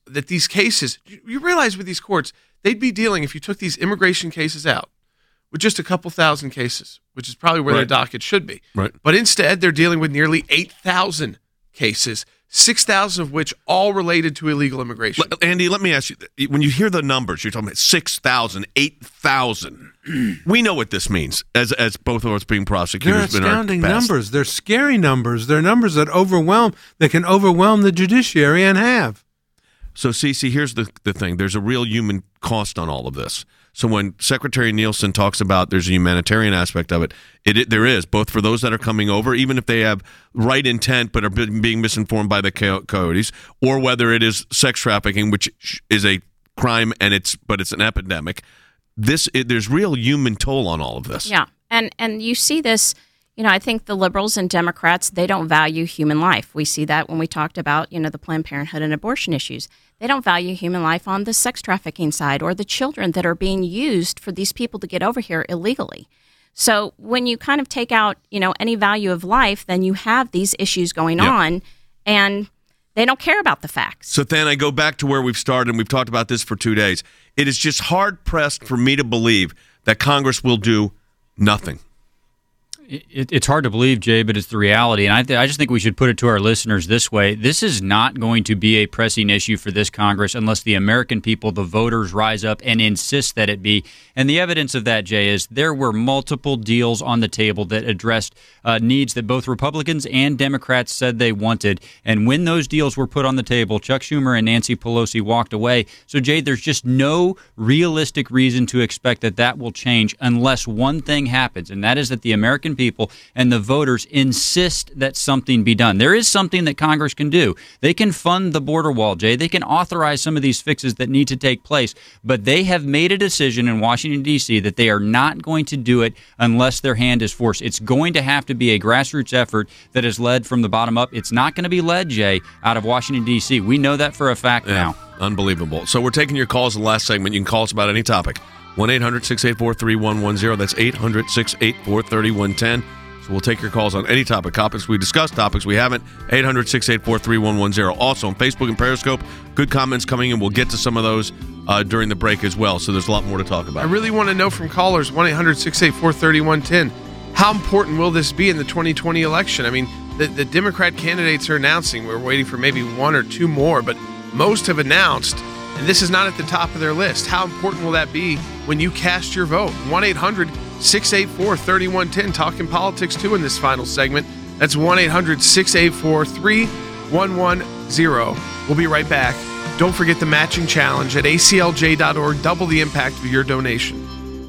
that these cases, you realize with these courts, they'd be dealing, if you took these immigration cases out, with just a couple thousand cases, which is probably where Right. their docket should be. Right. But instead, they're dealing with nearly eight thousand cases, six thousand of which all related to illegal immigration. L- Andy, let me ask you, when you hear the numbers, you're talking about six thousand, eight thousand. We know what this means as as both of us being They're prosecutors. in our astounding past. numbers. They're scary numbers. They're numbers that overwhelm, that can overwhelm the judiciary and have. So, Cece, here's the, the thing. There's a real human cost on all of this. So when Secretary Nielsen talks about there's a humanitarian aspect of it, it, it there is, both for those that are coming over, even if they have right intent but are being misinformed by the co- coyotes, or whether it is sex trafficking, which is a crime and it's but it's an epidemic. This it, there's real human toll on all of this. Yeah, and and you see this. You know, I think the liberals and Democrats, they don't value human life. We see that when we talked about, you know, the Planned Parenthood and abortion issues. They don't value human life on the sex trafficking side or the children that are being used for these people to get over here illegally. So when you kind of take out, you know, any value of life, then you have these issues going Yeah. on, and they don't care about the facts. So then I go back to where we've started, and we've talked about this for two days. It is just hard-pressed for me to believe that Congress will do nothing. It, it's hard to believe, Jay, but it's the reality. And I, th- I just think we should put it to our listeners this way. This is not going to be a pressing issue for this Congress unless the American people, the voters, rise up and insist that it be. And the evidence of that, Jay, is there were multiple deals on the table that addressed uh, needs that both Republicans and Democrats said they wanted. And when those deals were put on the table, Chuck Schumer and Nancy Pelosi walked away. So, Jay, there's just no realistic reason to expect that that will change unless one thing happens, and that is that the American people and the voters insist that something be done. There is something that Congress can do. They can fund the border wall, Jay. They can authorize some of these fixes that need to take place, but they have made a decision in Washington, D C that they are not going to do it unless their hand is forced. It's going to have to be a grassroots effort that is led from the bottom up. It's not going to be led, Jay, out of Washington, D C. We know that for a fact Yeah, now. unbelievable. So we're taking your calls in the last segment. You can call us about any topic. one eight hundred six eight four three one one zero. That's eight hundred six eight four three one one zero. So we'll take your calls on any topic. Topics we discussed, topics we haven't. eight hundred six eight four three one one zero. Also on Facebook and Periscope, good comments coming in. We'll get to some of those uh, during the break as well. So there's a lot more to talk about. I really want to know from callers, one eight hundred six eight four three one one zero, how important will this be in the twenty twenty election? I mean, the, the Democrat candidates are announcing. We're waiting for maybe one or two more, but most have announced, and this is not at the top of their list. How important will that be when you cast your vote? one eight hundred six eight four three one one zero. Talking politics, too, in this final segment. That's one eight hundred six eight four three one one zero. We'll be right back. Don't forget the matching challenge at A C L J dot org. Double the impact of your donation.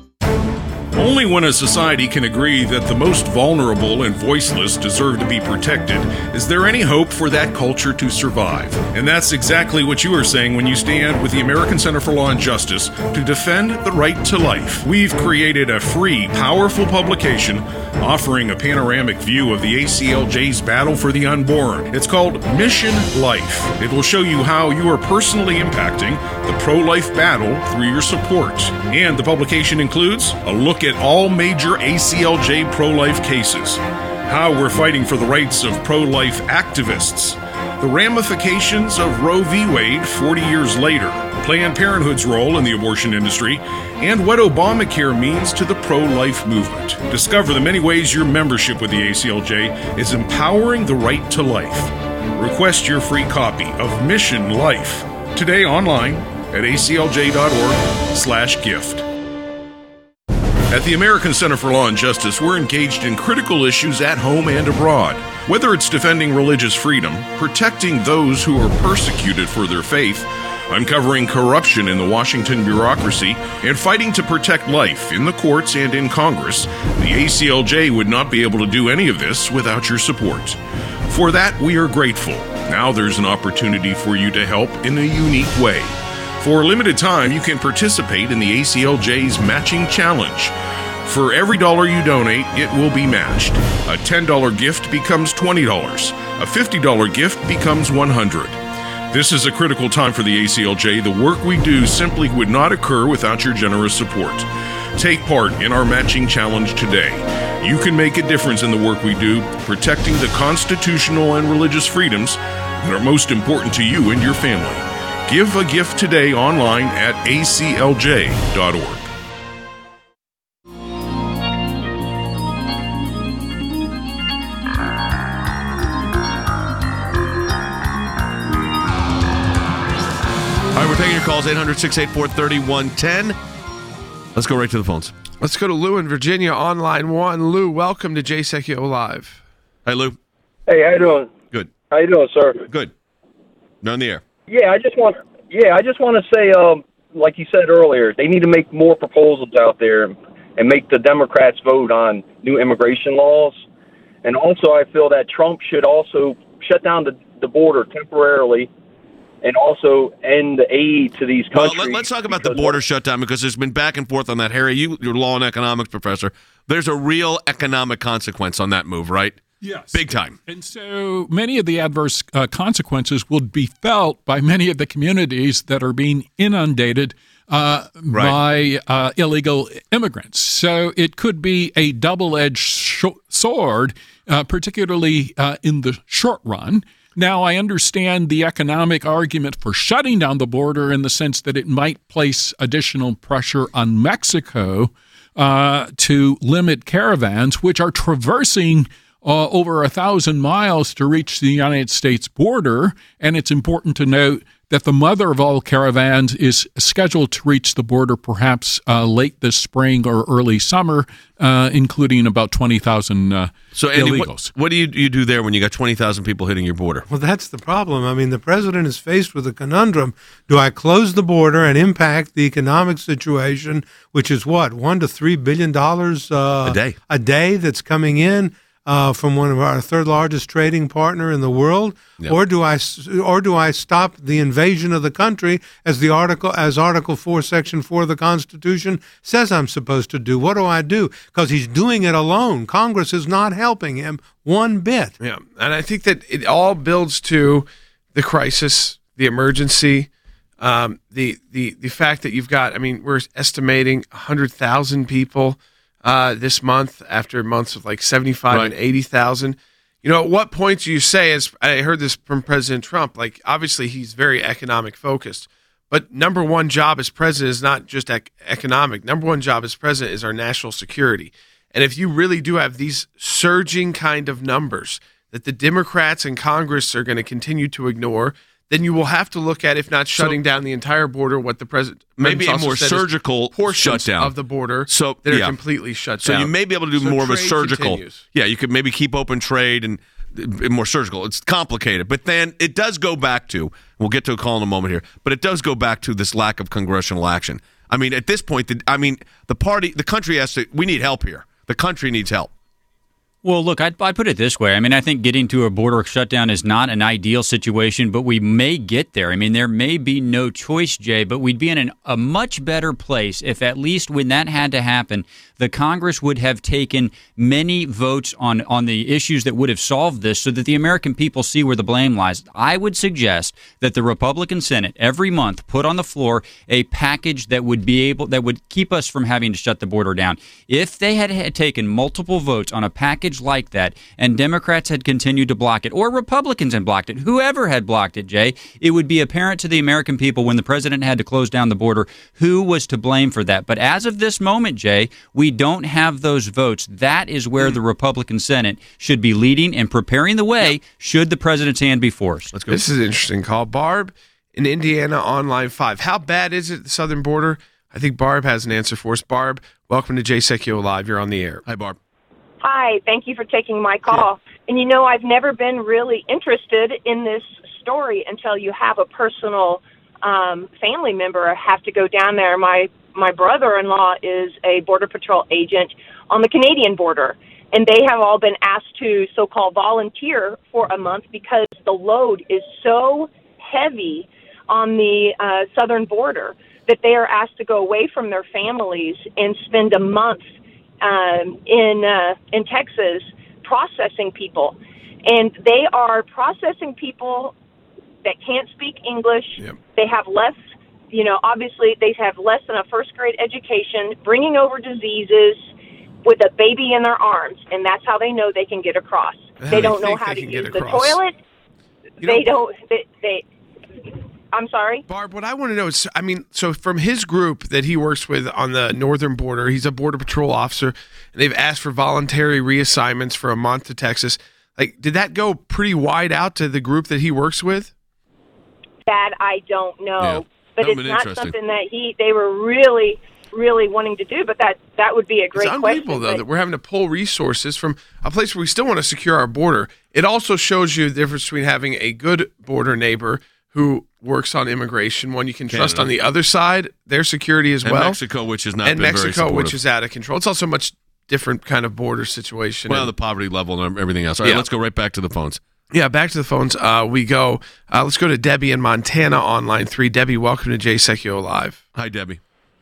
Only when a society can agree that the most vulnerable and voiceless deserve to be protected is there any hope for that culture to survive. And that's exactly what you are saying when you stand with the American Center for Law and Justice to defend the right to life. We've created a free, powerful publication offering a panoramic view of the A C L J's battle for the unborn. It's called Mission Life. It will show you how you are personally impacting the pro-life battle through your support. And the publication includes a look at all major A C L J pro-life cases, how we're fighting for the rights of pro-life activists, the ramifications of Roe v. Wade forty years later, Planned Parenthood's role in the abortion industry, and what Obamacare means to the pro-life movement. Discover the many ways your membership with the A C L J is empowering the right to life. Request your free copy of Mission Life today online at A C L J dot org slash gift. At the American Center for Law and Justice, we're engaged in critical issues at home and abroad. Whether it's defending religious freedom, protecting those who are persecuted for their faith, uncovering corruption in the Washington bureaucracy, and fighting to protect life in the courts and in Congress, the A C L J would not be able to do any of this without your support. For that, we are grateful. Now there's an opportunity for you to help in a unique way. For a limited time, you can participate in the A C L J's Matching Challenge. For every dollar you donate, it will be matched. A ten dollars gift becomes twenty dollars. A fifty dollars gift becomes one hundred dollars. This is a critical time for the A C L J. The work we do simply would not occur without your generous support. Take part in our Matching Challenge today. You can make a difference in the work we do, protecting the constitutional and religious freedoms that are most important to you and your family. Give a gift today online at a c l j dot org. All right, we're taking your calls, eight hundred, six eight four, three one one zero. Let's go right to the phones. Let's go to Lou in Virginia on line one. Lou, welcome to Jay Secchio Live. Hi, Lou. Hey, how you doing? Good. How you doing, sir? Good. You're on the air. Yeah, I just want yeah, I just want to say, um, like you said earlier, they need to make more proposals out there and make the Democrats vote on new immigration laws. And also, I feel that Trump should also shut down the, the border temporarily and also end the aid to these countries. Well, let, let's talk about the border shutdown because there's been back and forth on that. Harry, you, you're law and economics professor. There's a real economic consequence on that move, right? Yes. Big time. And so many of the adverse uh, consequences will be felt by many of the communities that are being inundated uh, right. by uh, illegal immigrants. So it could be a double-edged sh- sword, uh, particularly uh, in the short run. Now, I understand the economic argument for shutting down the border in the sense that it might place additional pressure on Mexico uh, to limit caravans, which are traversing uh, over a thousand miles to reach the United States border. And it's important to note that the mother of all caravans is scheduled to reach the border perhaps uh, late this spring or early summer, uh, including about twenty thousand uh, so, Andy, illegals. What, what do you, you do there when you got twenty thousand people hitting your border? Well, that's the problem. I mean, the president is faced with a conundrum. Do I close the border and impact the economic situation, which is what, one to three billion dollars uh, a day, a day that's coming in uh, from one of our third largest trading partner in the world, yep. or do I, or do I stop the invasion of the country as the article, as Article Four, Section Four of the Constitution says I'm supposed to do? What do I do? Because he's doing it alone. Congress is not helping him one bit. Yeah, and I think that it all builds to the crisis, the emergency, um, the the the fact that you've got. I mean, we're estimating a hundred thousand people uh, this month after months of like seventy-five right. and eighty thousand. You know, at what point do you say? As I heard this from President Trump, like obviously he's very economic focused, but number one job as president is not just ec- economic. Number one job as president is our national security. And if you really do have these surging kind of numbers that the Democrats and Congress are going to continue to ignore, then you will have to look at, if not shutting so, down the entire border, what the president maybe a more surgical shutdown of the border so, that yeah. are completely shut so down. So you may be able to do so more of a surgical. Continues. Yeah, you could maybe keep open trade and uh, more surgical. It's complicated, but then it does go back to. We'll get to a call in a moment here, but it does go back to this lack of congressional action. I mean, at this point, the, I mean, the party, the country has to. We need help here. The country needs help. Well, look, I'd, I'd put it this way. I mean, I think getting to a border shutdown is not an ideal situation, but we may get there. I mean, there may be no choice, Jay, but we'd be in an, a much better place if at least when that had to happen, the Congress would have taken many votes on, on the issues that would have solved this so that the American people see where the blame lies. I would suggest that the Republican Senate every month put on the floor a package that would be able that would keep us from having to shut the border down. If they had, had taken multiple votes on a package like that, and Democrats had continued to block it, or Republicans had blocked it, whoever had blocked it, Jay, it would be apparent to the American people when the president had to close down the border who was to blame for that. But as of this moment, Jay, we don't have those votes. That is where the Republican Senate should be leading and preparing the way should the president's hand be forced. Let's go. This is an interesting call. Barb in Indiana on line five. How bad is it at the southern border? I think Barb has an answer for us. Barb, welcome to Jay Secchio Live. You're on the air. Hi, Barb. Hi, thank you for taking my call. Yeah. And you know, I've never been really interested in this story until you have a personal um, family member have to go down there. My my brother-in-law is a Border Patrol agent on the Canadian border, and they have all been asked to so-called volunteer for a month because the load is so heavy on the uh, southern border that they are asked to go away from their families and spend a month Um, in uh, in Texas, processing people, and they are processing people that can't speak English. Yep. They have less, you know, obviously they have less than a first grade education, bringing over diseases with a baby in their arms, and that's how they know they can get across. How they do don't you know think how they to can use get the across? toilet. You they know- don't. They, they I'm sorry? Barb, what I want to know is, I mean, so from his group that he works with on the northern border, he's a Border Patrol officer, and they've asked for voluntary reassignments for a month to Texas. Like, did that go pretty wide out to the group that he works with? That I don't know. Yeah. But That would it's be not interesting. something that he they were really, really wanting to do, but that, that would be a great It's unbelievable, question. though, but- that we're having to pull resources from a place where we still want to secure our border. It also shows you the difference between having a good border neighbor who works on immigration, one you can trust Canada. on the other side, their security as And well. Mexico, which has not and been very Mexico, which supportive. is out of control. It's also a much different kind of border situation. Well, And- the poverty level and everything else. All right, Yeah. let's go right back to the phones. Yeah, back to the phones. Uh, we go. Uh, let's go to Debbie in Montana on line three. Debbie, welcome to Jay Sekulow Live. Hi, Debbie.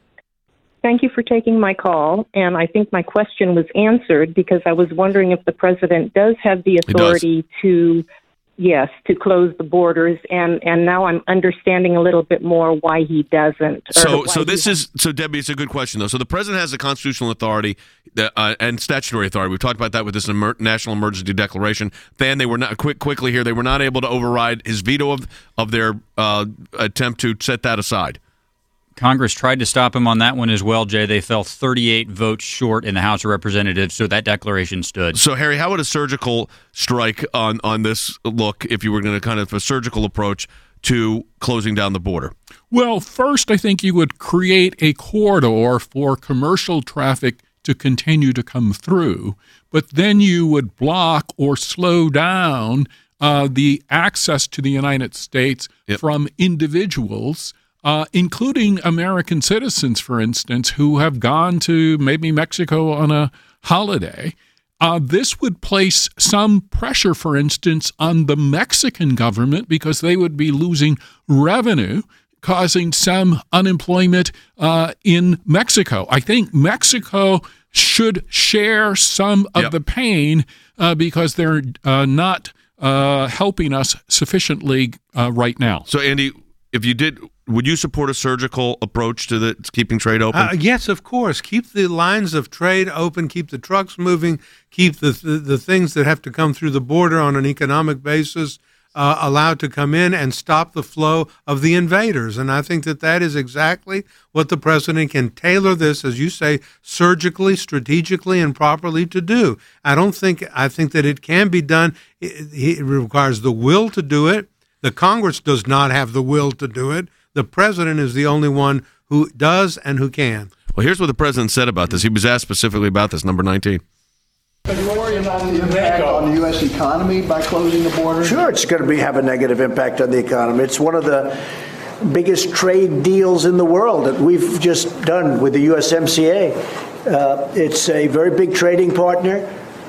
Thank you for taking my call, and I think my question was answered because I was wondering if the president does have the authority to, yes, to close the borders, and, and now I'm understanding a little bit more why he doesn't. or So, why so he this is so Debbie. It's a good question though. So the president has the constitutional authority that, uh, and statutory authority. We've talked about that with this emer- national emergency declaration. Then they were not quick quickly here. They were not able to override his veto of of their uh, attempt to set that aside. Congress tried to stop him on that one as well, Jay. They fell thirty-eight votes short in the House of Representatives, so that declaration stood. So, Harry, how would a surgical strike on on this look if you were going to kind of a surgical approach to closing down the border? Well, first, I think you would create a corridor for commercial traffic to continue to come through, but then you would block or slow down uh, the access to the United States Yep. from individuals, uh, including American citizens, for instance, who have gone to maybe Mexico on a holiday. Uh, this would place some pressure, for instance, on the Mexican government because they would be losing revenue, causing some unemployment uh, in Mexico. I think Mexico should share some of Yep. the pain uh, because they're uh, not uh, helping us sufficiently uh, right now. So, Andy, if you did, would you support a surgical approach to the to keeping trade open? Uh, yes, of course. Keep the lines of trade open. Keep the trucks moving. Keep the the, the things that have to come through the border on an economic basis uh, allowed to come in, and stop the flow of the invaders. And I think that that is exactly what the president can tailor this, as you say, surgically, strategically, and properly to do. I don't think I think that it can be done. It, it requires the will to do it. The Congress does not have the will to do it. The president is the only one who does and who can. Well, here's what the president said about this. He was asked specifically about this, number nineteen. Are you worried about the impact on the U S economy by closing the border? Sure, it's going to be, have a negative impact on the economy. It's one of the biggest trade deals in the world that we've just done with the U S M C A. Uh, it's a very big trading partner.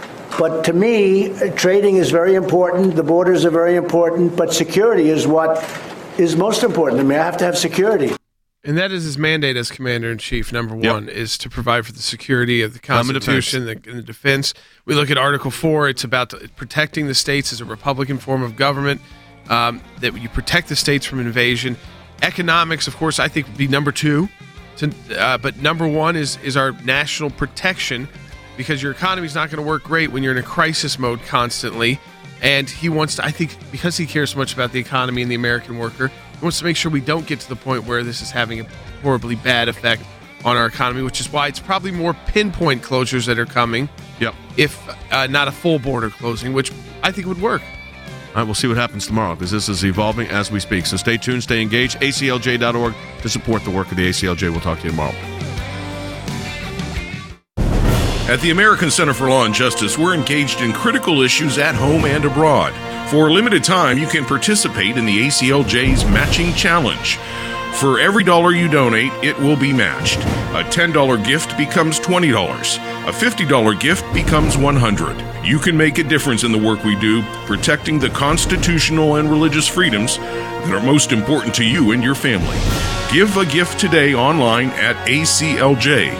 But to me, trading is very important. The borders are very important. But security is what is most important to me. I have to have security. And that is his mandate as commander-in-chief, number one, yep. is to provide for the security of the Constitution and the, the defense. We look at Article four. It's about the, protecting the states as a Republican form of government, um, that you protect the states from invasion. Economics, of course, I think would be number two. To, uh, but number one is, is our national protection, because your economy is not going to work great when you're in a crisis mode constantly. And he wants to, I think, because he cares so much about the economy and the American worker, he wants to make sure we don't get to the point where this is having a horribly bad effect on our economy, which is why it's probably more pinpoint closures that are coming. Yep. If uh, not a full border closing, which I think would work. All right, we'll see what happens tomorrow, because this is evolving as we speak. So stay tuned, stay engaged. A C L J dot org to support the work of the A C L J. We'll talk to you tomorrow. At the American Center for Law and Justice, we're engaged in critical issues at home and abroad. For a limited time, you can participate in the A C L J's Matching Challenge. For every dollar you donate, it will be matched. A ten dollars gift becomes twenty dollars. A fifty dollars gift becomes one hundred dollars. You can make a difference in the work we do, protecting the constitutional and religious freedoms that are most important to you and your family. Give a gift today online at A C L J